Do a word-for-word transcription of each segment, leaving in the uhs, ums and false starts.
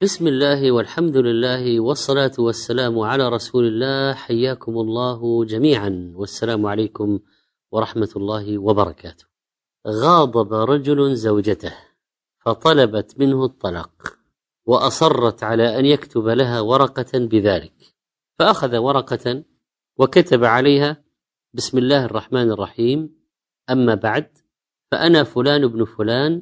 بسم الله والحمد لله والصلاة والسلام على رسول الله. حياكم الله جميعا والسلام عليكم ورحمة الله وبركاته. غاضب رجل زوجته فطلبت منه الطلاق وأصرت على أن يكتب لها ورقة بذلك، فأخذ ورقة وكتب عليها: بسم الله الرحمن الرحيم، أما بعد، فأنا فلان بن فلان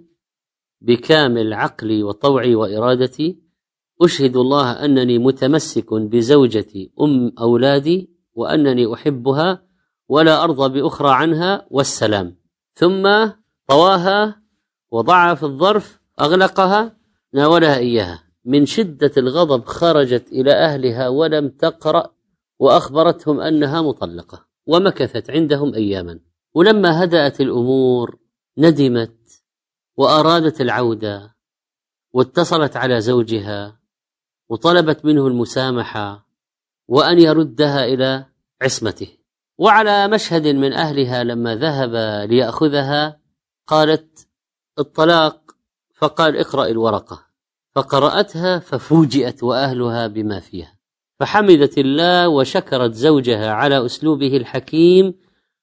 بكامل عقلي وطوعي وإرادتي أشهد الله أنني متمسك بزوجتي أم أولادي وأنني أحبها ولا أرضى بأخرى عنها، والسلام. ثم طواها وضعها في الظرف، أغلقها، ناولها إياها. من شدة الغضب خرجت إلى أهلها ولم تقرأ، وأخبرتهم أنها مطلقة، ومكثت عندهم أياما. ولما هدأت الأمور ندمت وأرادت العودة، واتصلت على زوجها وطلبت منه المسامحة وأن يردها إلى عصمته. وعلى مشهد من أهلها لما ذهب ليأخذها قالت: الطلاق. فقال: اقرأ الورقة. فقرأتها ففوجئت وأهلها بما فيها، فحمدت الله وشكرت زوجها على أسلوبه الحكيم.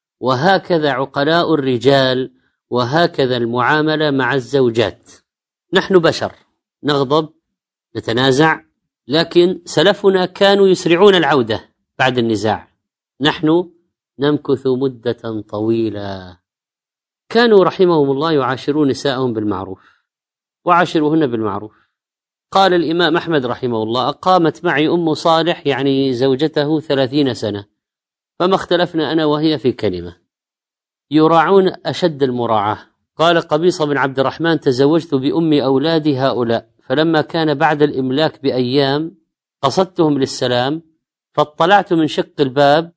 وهكذا عقلاء الرجال، وهكذا المعاملة مع الزوجات. نحن بشر، نغضب، نتنازع، لكن سلفنا كانوا يسرعون العودة بعد النزاع، نحن نمكث مدة طويلة. كانوا رحمهم الله يعاشرون نساءهم بالمعروف، وعاشروهن بالمعروف. قال الإمام أحمد رحمه الله: أقامت معي أم صالح، يعني زوجته، ثلاثين سنة، فما اختلفنا أنا وهي في كلمة، يراعون أشد المراعاة. قال قبيصة بن عبد الرحمن: تزوجت بأم أولادي هؤلاء، فلما كان بعد الإملاك بأيام قصدتهم للسلام، فاطلعت من شق الباب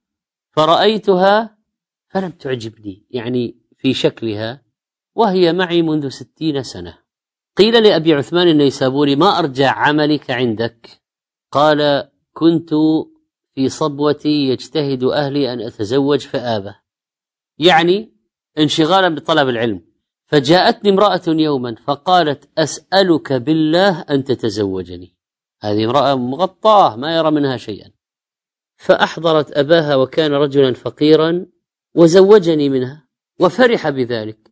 فرأيتها فلم تعجبني، يعني في شكلها، وهي معي منذ ستين سنة. قيل لأبي عثمان النيسابوري: ما أرجع عملك عندك؟ قال: كنت في صبوتي يجتهد أهلي أن أتزوج فآبى، يعني انشغالا بطلب العلم. فجاءتني امرأة يوما فقالت: أسألك بالله أن تتزوجني. هذه امرأة مغطاة ما يرى منها شيئا. فأحضرت أباها وكان رجلا فقيرا وزوجني منها وفرح بذلك.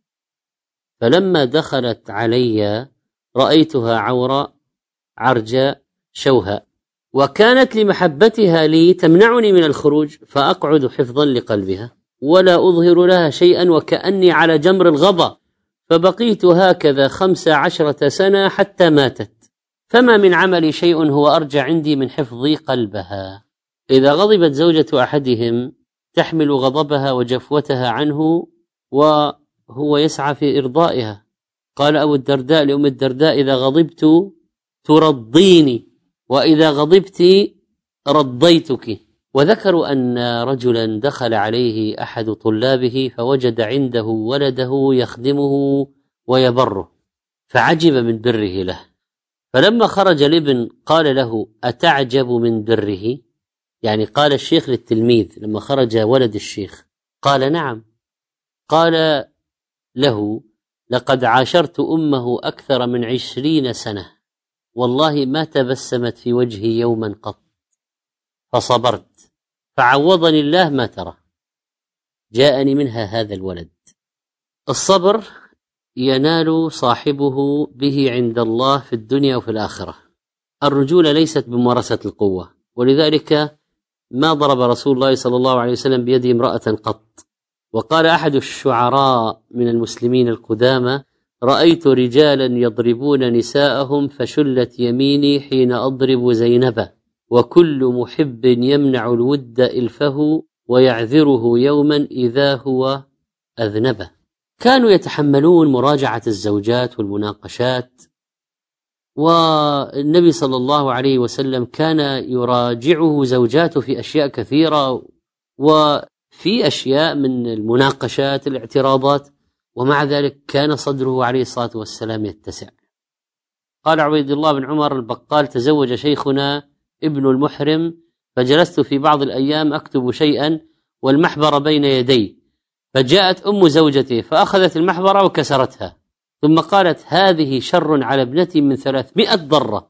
فلما دخلت علي رأيتها عوراء عرجاء شوهاء، وكانت لمحبتها لي تمنعني من الخروج، فأقعد حفظا لقلبها ولا أظهر لها شيئا وكأني على جمر الغضا. فبقيت هكذا خمس عشرة سنة حتى ماتت، فما من عملي شيء هو أرجع عندي من حفظي قلبها. إذا غضبت زوجة أحدهم تحمل غضبها وجفوتها عنه وهو يسعى في إرضائها. قال أبو الدرداء لأم الدرداء: إذا غضبت ترضيني، وإذا غضبت رضيتك. وذكروا أن رجلا دخل عليه أحد طلابه فوجد عنده ولده يخدمه ويبره، فعجب من بره له. فلما خرج الابن قال له: أتعجب من بره؟ يعني قال الشيخ للتلميذ لما خرج ولد الشيخ، قال: نعم. قال له: لقد عاشرت أمه أكثر من عشرين سنة، والله ما تبسمت في وجهي يوما قط، فصبرت، فعوضني الله ما ترى، جاءني منها هذا الولد. الصبر ينال صاحبه به عند الله في الدنيا وفي الآخرة. الرجولة ليست بممارسة القوة، ولذلك ما ضرب رسول الله صلى الله عليه وسلم بيد امرأة قط. وقال أحد الشعراء من المسلمين القدامى: رأيت رجالا يضربون نساءهم فشلت يميني حين أضرب زينبا، وكل محب يمنع الود إلفه ويعذره يوما إذا هو أذنبه. كانوا يتحملون مراجعة الزوجات والمناقشات، والنبي صلى الله عليه وسلم كان يراجعه زوجاته في أشياء كثيرة، وفي أشياء من المناقشات الاعتراضات، ومع ذلك كان صدره عليه الصلاة والسلام يتسع. قال عبيد الله بن عمر البقال: تزوج شيخنا ابن المحرم، فجلست في بعض الأيام أكتب شيئا والمحبر بين يدي، فجاءت أم زوجته فأخذت المحبرة وكسرتها، ثم قالت: هذه شر على ابنتي من ثلاثمائة ضرة،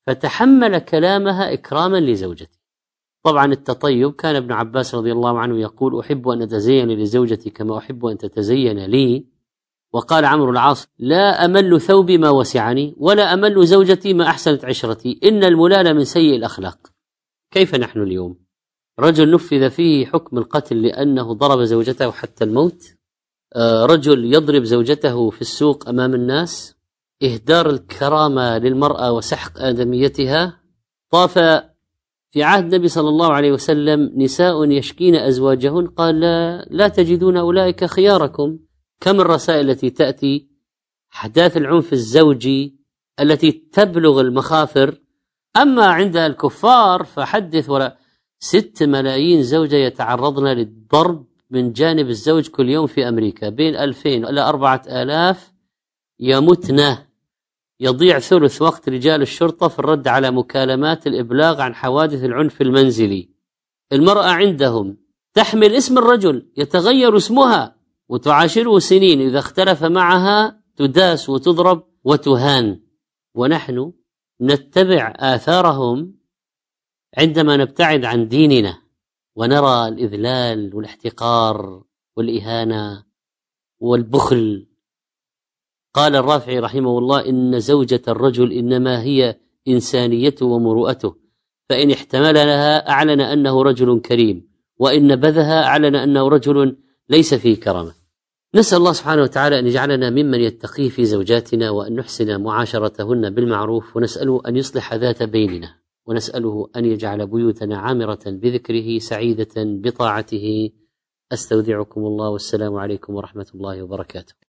فتحمل كلامها إكراما لزوجته. طبعا التطيب كان ابن عباس رضي الله عنه يقول: أحب أن أتزين لزوجتي كما أحب أن تتزين لي. وقال عمرو العاص: لا أمل ثوبي ما وسعني، ولا أمل زوجتي ما أحسنت عشرتي، إن الملال من سيء الأخلاق. كيف نحن اليوم؟ رجل نفذ فيه حكم القتل لأنه ضرب زوجته حتى الموت، رجل يضرب زوجته في السوق أمام الناس، إهدار الكرامة للمرأة وسحق آدميتها. طاف في عهد النبي صلى الله عليه وسلم نساء يشكين أزواجهن، قال: لا, لا تجدون أولئك خياركم. كم الرسائل التي تأتي، أحداث العنف الزوجي التي تبلغ المخافر. أما عند الكفار فحدث ولا. ست ملايين زوجة يتعرضن للضرب من جانب الزوج كل يوم في أمريكا، بين ألفين إلى أربعة آلاف يمتن. يضيع ثلث وقت رجال الشرطة في الرد على مكالمات الإبلاغ عن حوادث العنف المنزلي. المرأة عندهم تحمل اسم الرجل، يتغير اسمها وتعاشره سنين، إذا اختلف معها تداس وتضرب وتهان. ونحن نتبع آثارهم عندما نبتعد عن ديننا ونرى الإذلال والاحتقار والإهانة والبخل. قال الرافعي رحمه الله: إن زوجة الرجل إنما هي إنسانيته ومروءته، فإن احتملها أعلن أنه رجل كريم، وإن نبذها أعلن أنه رجل ليس فيه كرامة. نسأل الله سبحانه وتعالى أن يجعلنا ممن يتقي في زوجاتنا، وأن نحسن معاشرتهن بالمعروف، ونسأله أن يصلح ذات بيننا، ونسأله أن يجعل بيوتنا عامرة بذكره سعيدة بطاعته. أستودعكم الله، والسلام عليكم ورحمة الله وبركاته.